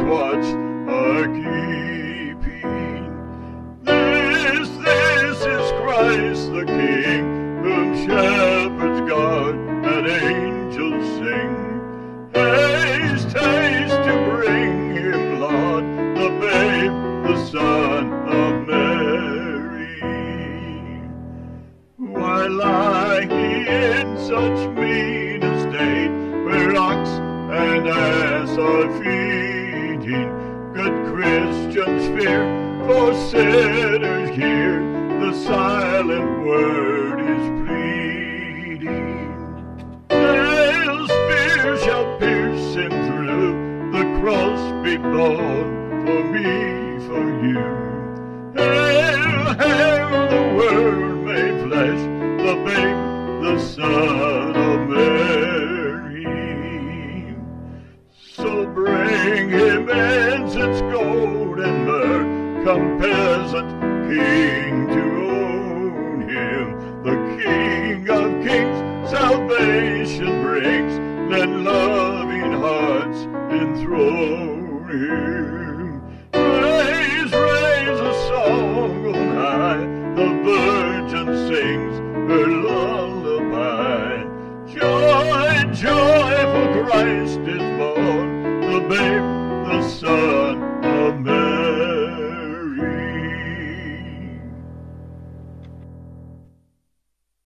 watch are keeping. This is Christ the King, whom shepherds guard and angels sing. Haste, haste to bring him, Lord, the babe, the Son of Mary. Why lie he in such mean estate, where ox and ass are feeding? Good Christians fear, for sinners hear, the silent word is pleading. Nail spear shall pierce him through, the cross be borne for me, for you. Hail, hail, the Word made flesh, the babe, the Son of Mary. So bring him incense, gold, and myrrh, come peasant king to own him. The King of kings salvation brings, let loving hearts enthrone him. Raise, raise a song on high, the Virgin sings her lullaby. Joy, joy, for Christ is born, the babe, the Son